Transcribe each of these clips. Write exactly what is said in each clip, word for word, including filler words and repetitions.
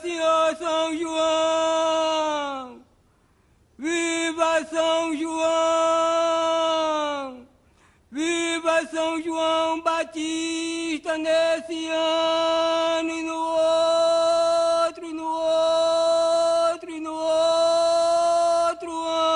Senhor São João! Viva São João! Viva São João Batista nesse ano e no outro, e no outro, e no outro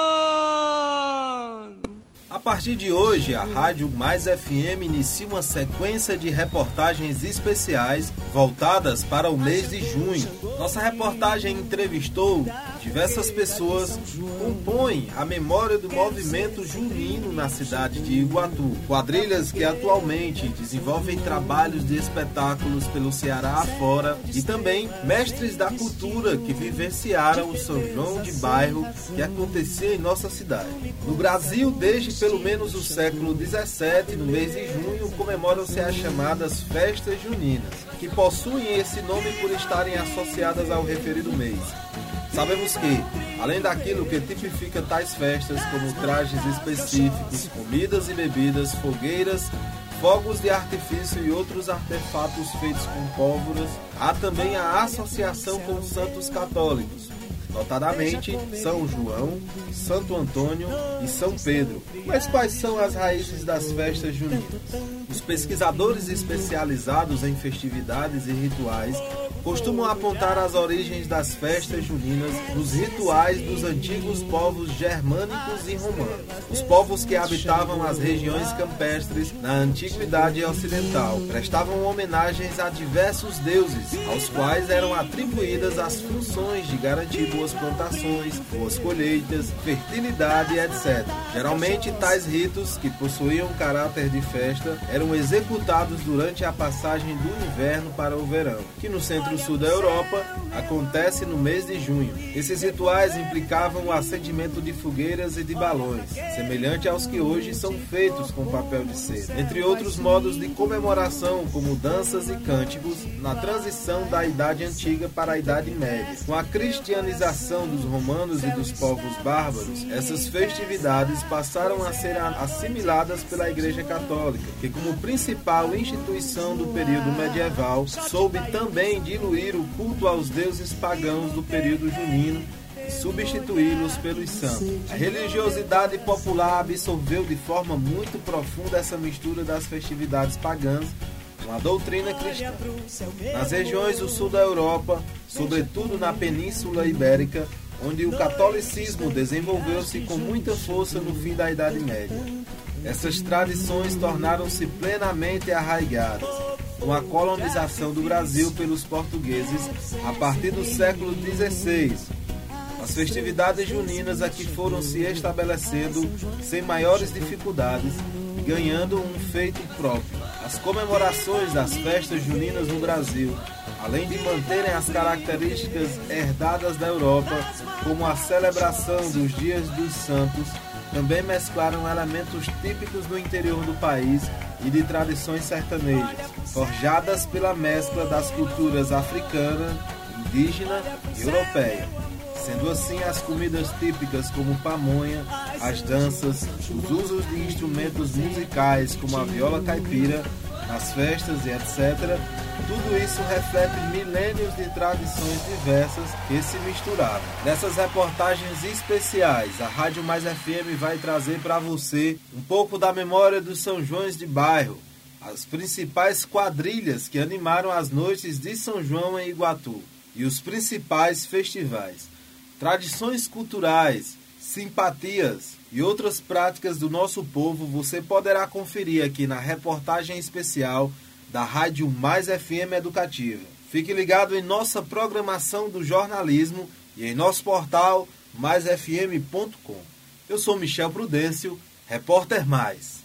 ano. A partir de hoje, a Rádio Mais F M inicia uma sequência de reportagens especiais voltadas para o mês de junho. Nossa reportagem entrevistou diversas pessoas que compõem a memória do movimento junino na cidade de Iguatu. Quadrilhas que atualmente desenvolvem trabalhos de espetáculos pelo Ceará afora e também mestres da cultura que vivenciaram o São João de bairro que acontecia em nossa cidade. No Brasil, desde pelo menos o século dezessete, no mês de junho, comemoram-se as chamadas festas juninas, que possuem esse nome por estarem associadas ao referido mês. Sabemos que, além daquilo que tipifica tais festas, como trajes específicos, comidas e bebidas, fogueiras, fogos de artifício e outros artefatos feitos com pólvoras, há também a associação com os santos católicos, notadamente São João, Santo Antônio e São Pedro. Mas quais são as raízes das festas juninas? Os pesquisadores especializados em festividades e rituais costumam apontar as origens das festas juninas nos rituais dos antigos povos germânicos e romanos, os povos que habitavam as regiões campestres na antiguidade ocidental. Prestavam homenagens a diversos deuses, aos quais eram atribuídas as funções de garantir boas plantações, boas colheitas, fertilidade, etcétera. Geralmente, tais ritos, que possuíam caráter de festa, eram executados durante a passagem do inverno para o verão, que no centro-sul da Europa acontece no mês de junho. Esses rituais implicavam o acendimento de fogueiras e de balões, semelhante aos que hoje são feitos com papel de seda, entre outros modos de comemoração, como danças e cânticos, na transição da Idade Antiga para a Idade Média. Com a cristianização dos romanos e dos povos bárbaros, essas festividades passaram a ser assimiladas pela Igreja Católica, que, como principal instituição do período medieval, soube também diluir o culto aos deuses pagãos do período junino e substituí-los pelos santos. A religiosidade popular absorveu de forma muito profunda essa mistura das festividades pagãs com a doutrina cristã. Nas regiões do sul da Europa, sobretudo na Península Ibérica, onde o catolicismo desenvolveu-se com muita força no fim da Idade Média, essas tradições tornaram-se plenamente arraigadas com a colonização do Brasil pelos portugueses a partir do século dezesseis. As festividades juninas aqui foram se estabelecendo sem maiores dificuldades e ganhando um feito próprio. As comemorações das festas juninas no Brasil, além de manterem as características herdadas da Europa, como a celebração dos Dias dos Santos, também mesclaram elementos típicos do interior do país e de tradições sertanejas, forjadas pela mescla das culturas africana, indígena e europeia. Sendo assim, as comidas típicas como pamonha, as danças, os usos de instrumentos musicais como a viola caipira, nas festas e etcétera, tudo isso reflete milênios de tradições diversas que se misturaram. Nessas reportagens especiais, a Rádio Mais F M vai trazer para você um pouco da memória dos São Joões de bairro, as principais quadrilhas que animaram as noites de São João em Iguatu e os principais festivais, tradições culturais, simpatias e outras práticas do nosso povo você poderá conferir aqui na reportagem especial da Rádio Mais F M Educativa. Fique ligado em nossa programação do jornalismo e em nosso portal mais f m ponto com. Eu sou Michel Prudêncio, repórter Mais.